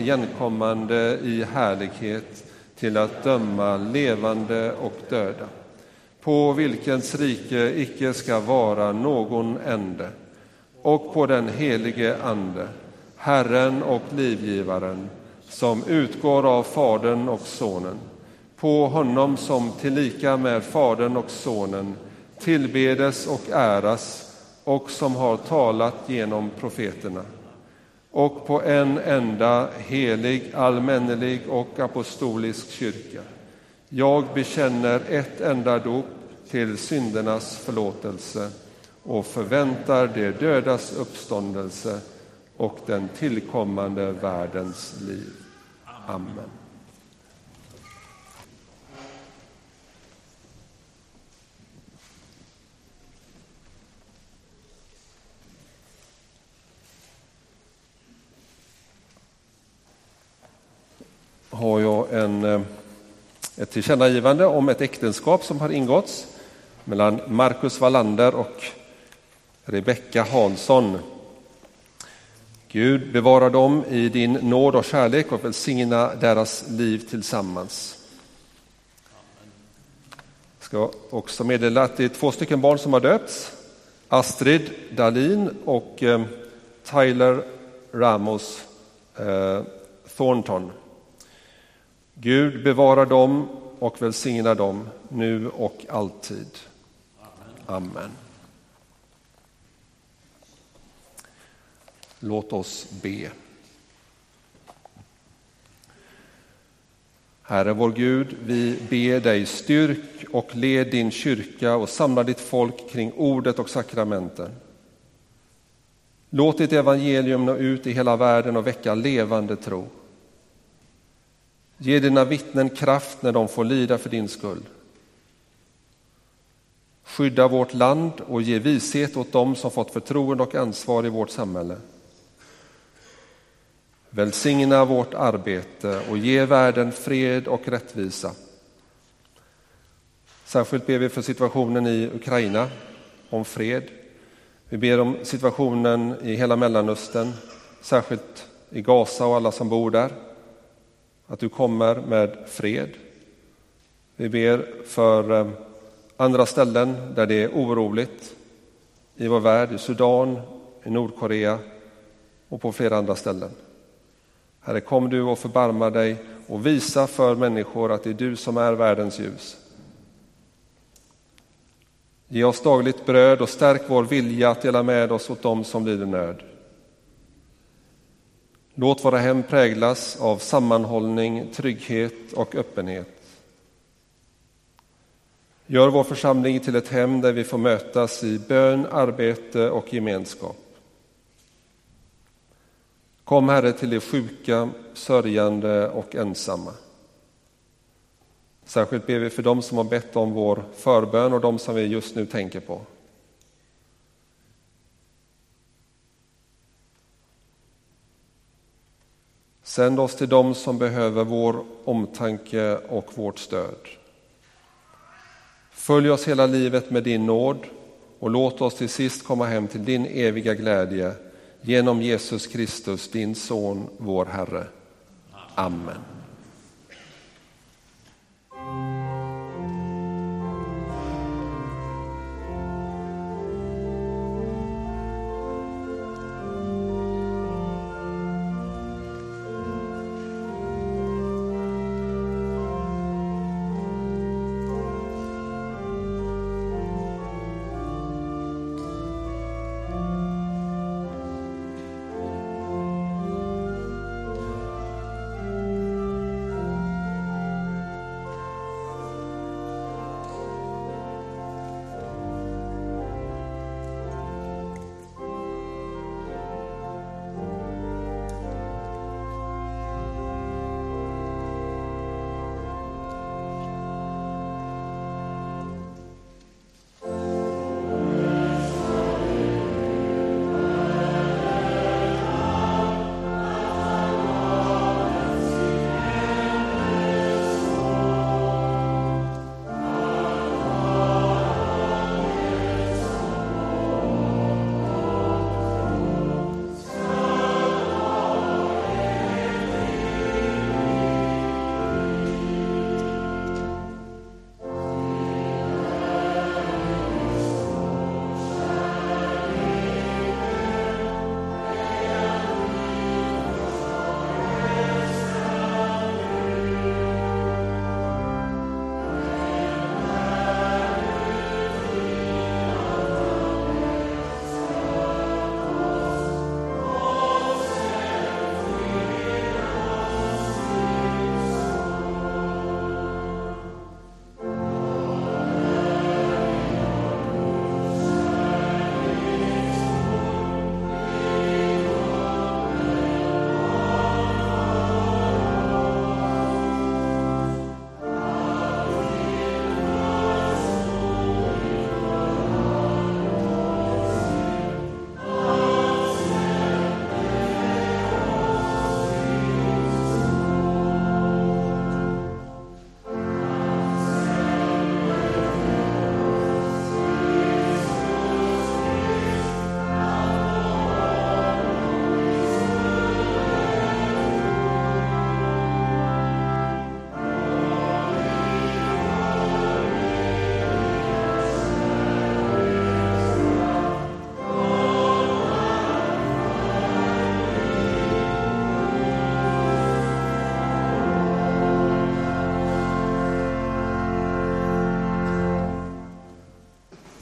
igenkommande i härlighet till att döma levande och döda. på vilkens rike icke ska vara någon ände, och på den helige Ande, Herren och livgivaren, som utgår av Fadern och Sonen, på honom som tillika med Fadern och Sonen tillbedes och äras, och som har talat genom profeterna, och på en enda helig, allmännelig och apostolisk kyrka. Jag bekänner ett enda dop till syndernas förlåtelse och förväntar de dödas uppståndelse och den tillkommande världens liv. Amen. Har jag ett tillkännagivande om ett äktenskap som har ingåtts mellan Marcus Wallander och Rebecka Hansson. Gud bevarar dem i din nåd och kärlek och välsigna deras liv tillsammans. Jag ska också meddela att det är 2 stycken barn som har döpts. Astrid Dahlin och Tyler Ramos Thornton. Gud bevarar dem och välsignar dem nu och alltid. Amen. Låt oss be. Herre vår Gud, vi ber dig, styrk och led din kyrka och samla ditt folk kring ordet och sakramenten. Låt ditt evangelium nå ut i hela världen och väcka levande tro. Ge dina vittnen kraft när de får lida för din skull. Skydda vårt land och ge vishet åt dem som fått förtroende och ansvar i vårt samhälle. Välsigna vårt arbete och ge världen fred och rättvisa. Särskilt ber vi för situationen i Ukraina, om fred. Vi ber om situationen i hela Mellanöstern, särskilt i Gaza och alla som bor där. Att du kommer med fred. Vi ber för andra ställen där det är oroligt i vår värld, i Sudan, i Nordkorea och på flera andra ställen. Herre, kom du och förbarma dig och visa för människor att det är du som är världens ljus. Ge oss dagligt bröd och stärk vår vilja att dela med oss åt dem som lider nöd. Låt våra hem präglas av sammanhållning, trygghet och öppenhet. Gör vår församling till ett hem där vi får mötas i bön, arbete och gemenskap. Kom, Herre, till de sjuka, sörjande och ensamma. Särskilt ber vi för dem som har bett om vår förbön och dem som vi just nu tänker på. Sänd oss till dem som behöver vår omtanke och vårt stöd. Följ oss hela livet med din nåd och låt oss till sist komma hem till din eviga glädje genom Jesus Kristus, din son, vår Herre. Amen.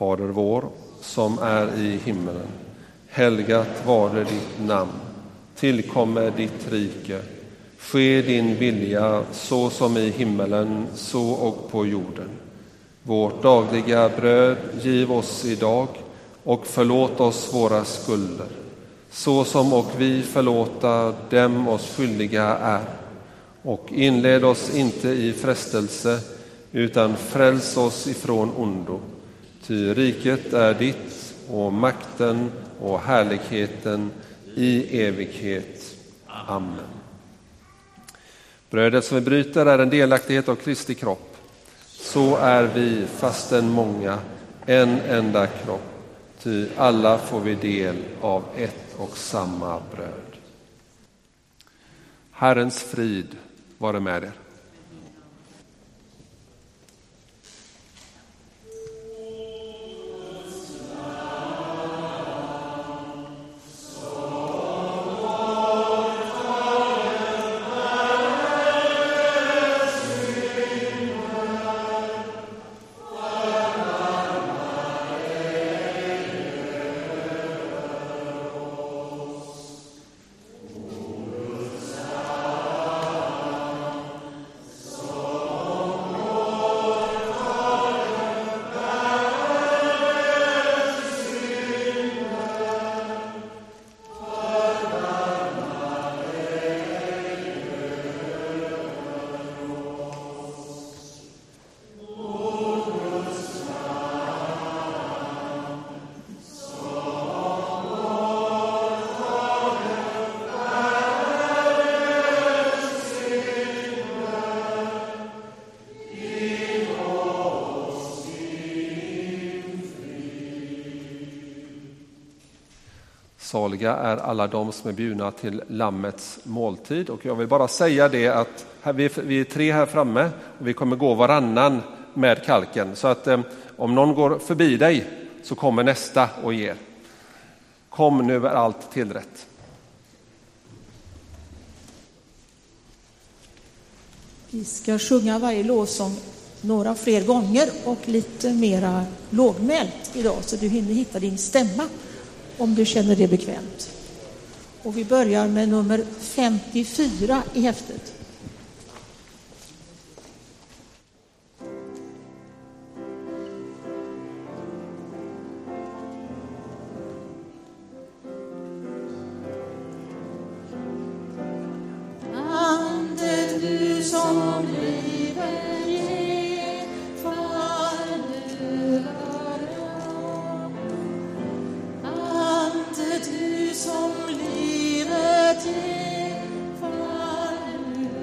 Fader vår, som är i himmelen. Helgat varde ditt namn. Tillkommer ditt rike. Ske din vilja, så som i himmelen, så och på jorden. Vårt dagliga bröd giv oss idag, och förlåt oss våra skulder, så som och vi förlåta dem oss skyldiga är. Och inled oss inte i frestelse, utan fräls oss ifrån ondo. Ty riket är ditt, och makten och härligheten i evighet. Amen. Brödet som vi bryter är en delaktighet av Kristi kropp. Så är vi, fastän många, en enda kropp. Ty alla får vi del av ett och samma bröd. Herrens frid vare med er. Saliga är alla de som är bjudna till Lammets måltid. Och jag vill bara säga det att vi är 3 här framme och vi kommer gå varannan med kalken. Så att om någon går förbi dig så kommer nästa och ger. Kom, nu är allt tillrätt. Vi ska sjunga varje lovsång några fler gånger och lite mera lågmält idag, så du hinner hitta din stämma om du känner det bekvämt. Och vi börjar med nummer 54 i häftet. Ande du som livet ger, fall över dem. Ande du som livet ger, fall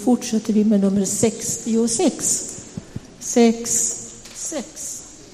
fortsätter vi med nummer 66. 66.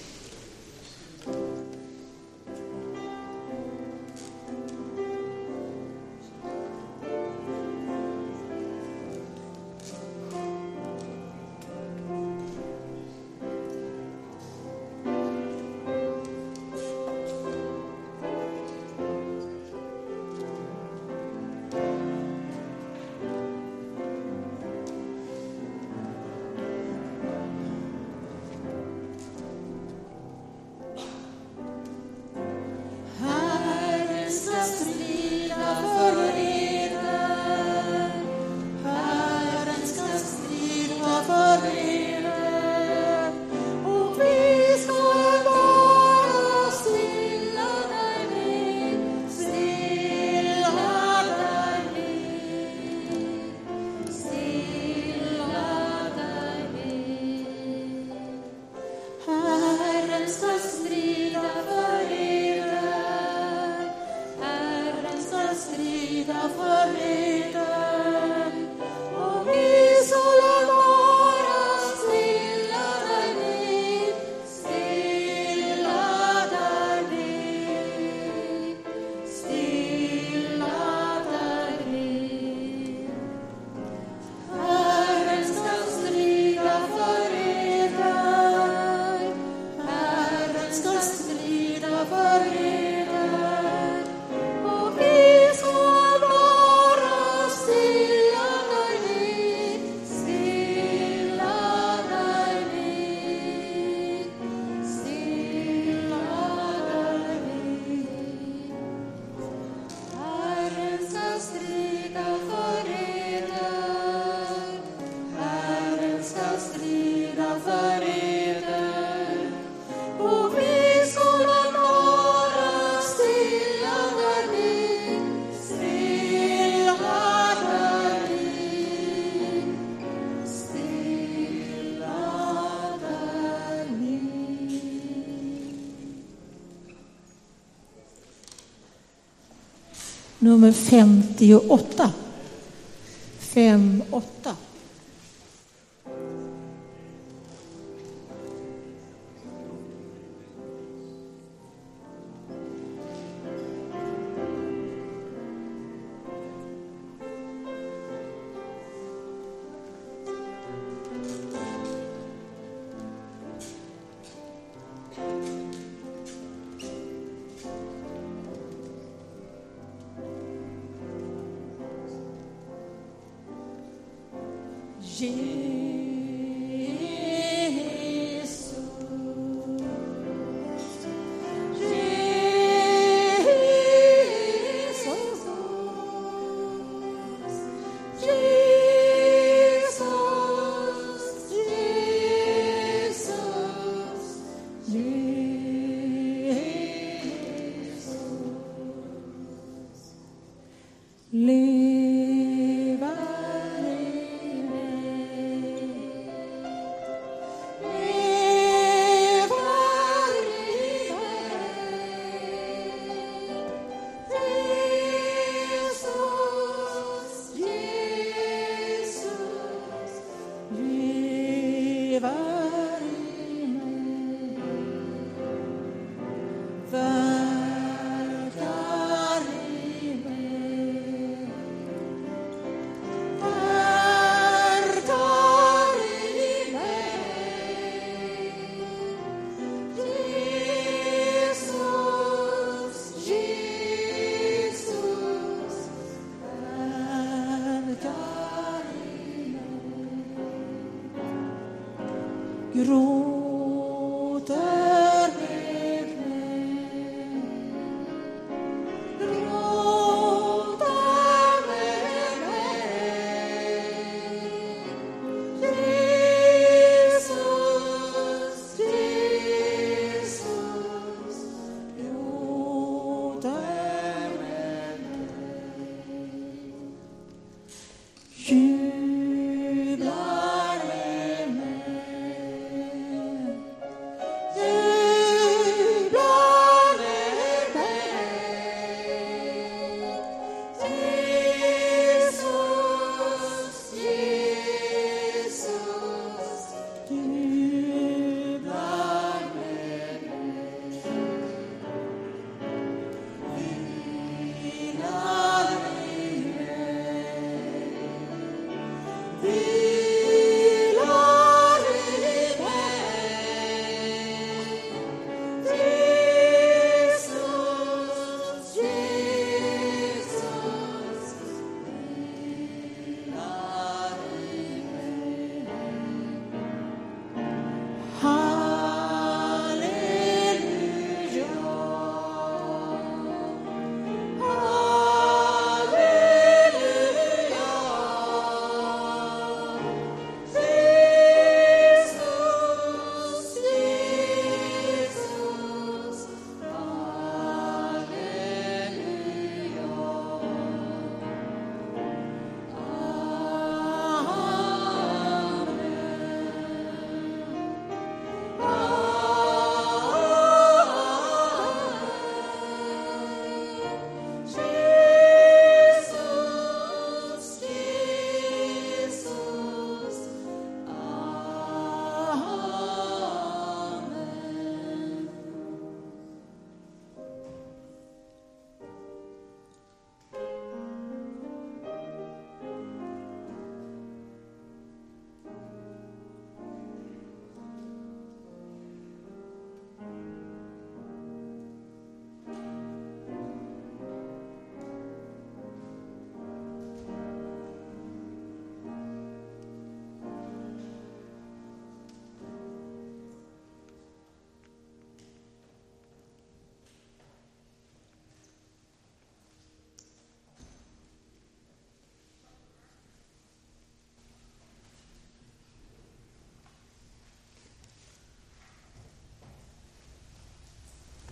Nummer 58. 58. Gråter med mig, gråter med mig. Jesus, Jesus, gråter med mig. Jublar med mig.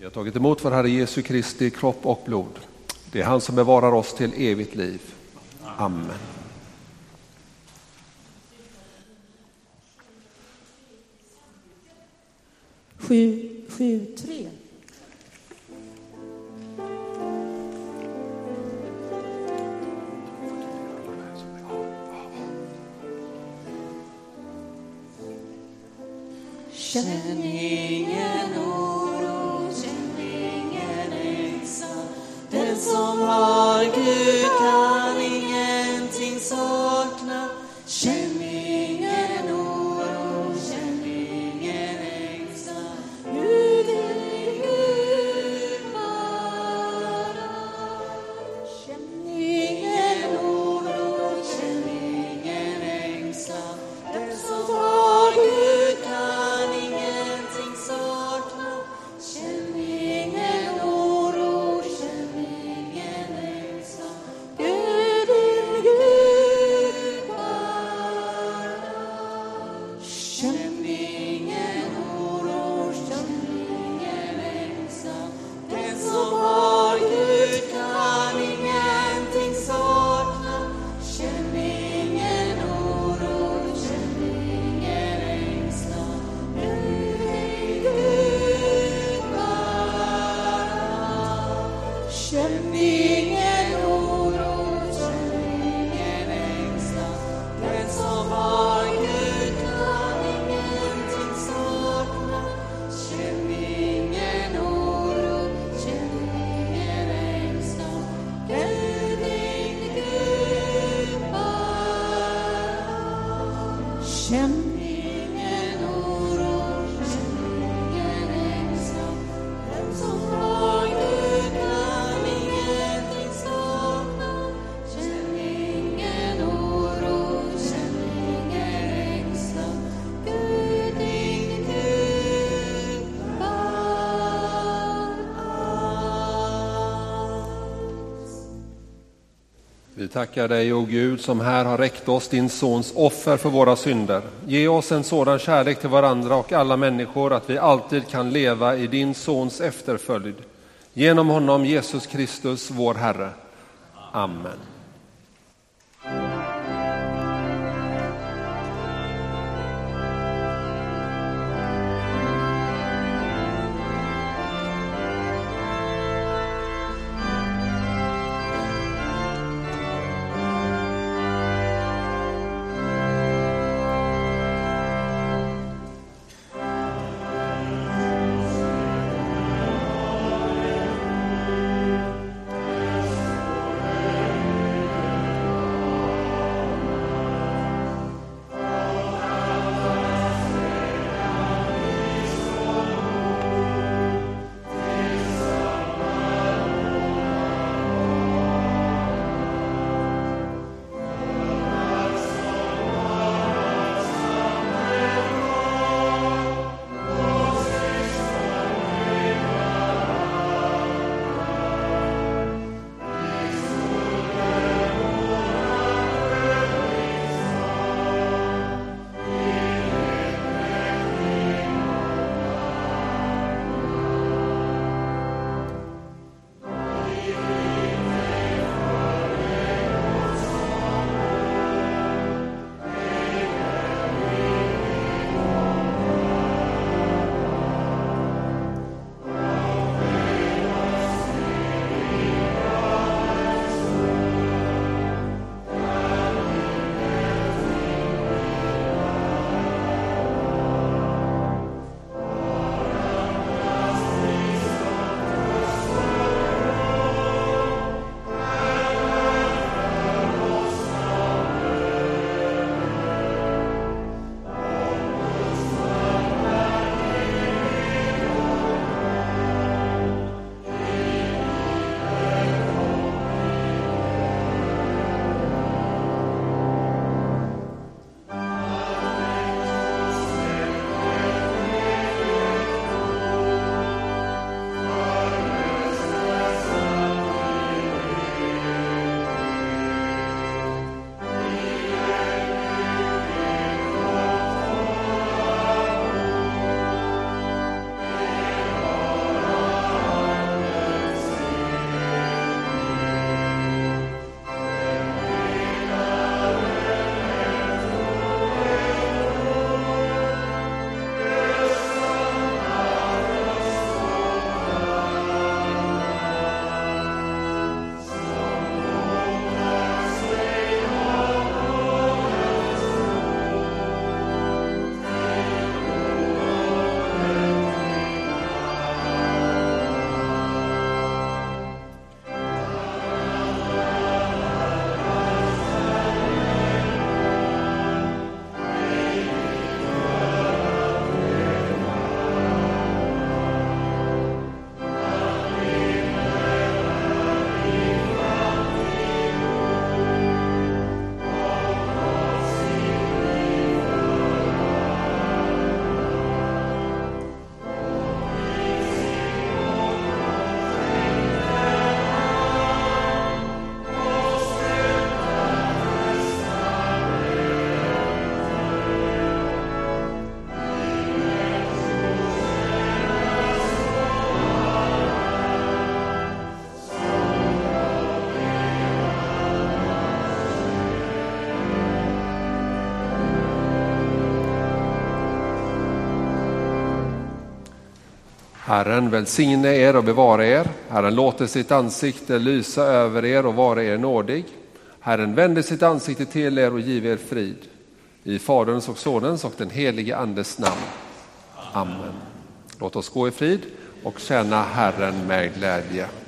Vi har tagit emot vår Herre Jesu Kristi kropp och blod. Det är han som bevarar oss till evigt liv. Amen. Sju, tre. Känn ingen oro, känn ingen ängslan. Den som har Gud kan ingenting sakna. Känn ingen oro, känn ingen ängslan. Gud är Gud bara. Känn ingen oro, känn ingen ängslan. Den som har Gud kan ingenting sakna. Känn ingen oro, känn ingen ängslan. Gud är Gud bara. Känn ingen oro, känn ingen ängslan. Den som har Gud kan ingenting sakna. Känn ingen oro, känn ingen ängslan. Gud är Gud bara. Känn ingen oro, känn ingen ängslan. Den som har Gud kan ingenting sakna. Känn ingen oro, känn ingen ängslan. Gud är Gud bara. Känn ingen oro, känn ingen ängslan. Den som har Gud kan ingenting sakna. Känn ingen oro, känn ingen ängslan. Gud är Gud bara. Vi tackar dig, o Gud, som här har räckt oss din sons offer för våra synder. Ge oss en sådan kärlek till varandra och alla människor att vi alltid kan leva i din sons efterföljd. Genom honom, Jesus Kristus, vår Herre. Amen. Herren välsigne er och bevara er. Herren låter sitt ansikte lysa över er och vara er nådig. Herren vänder sitt ansikte till er och giver er frid. I Faderns och Sonens och den helige Andes namn. Amen. Låt oss gå i frid och tjäna Herren med glädje.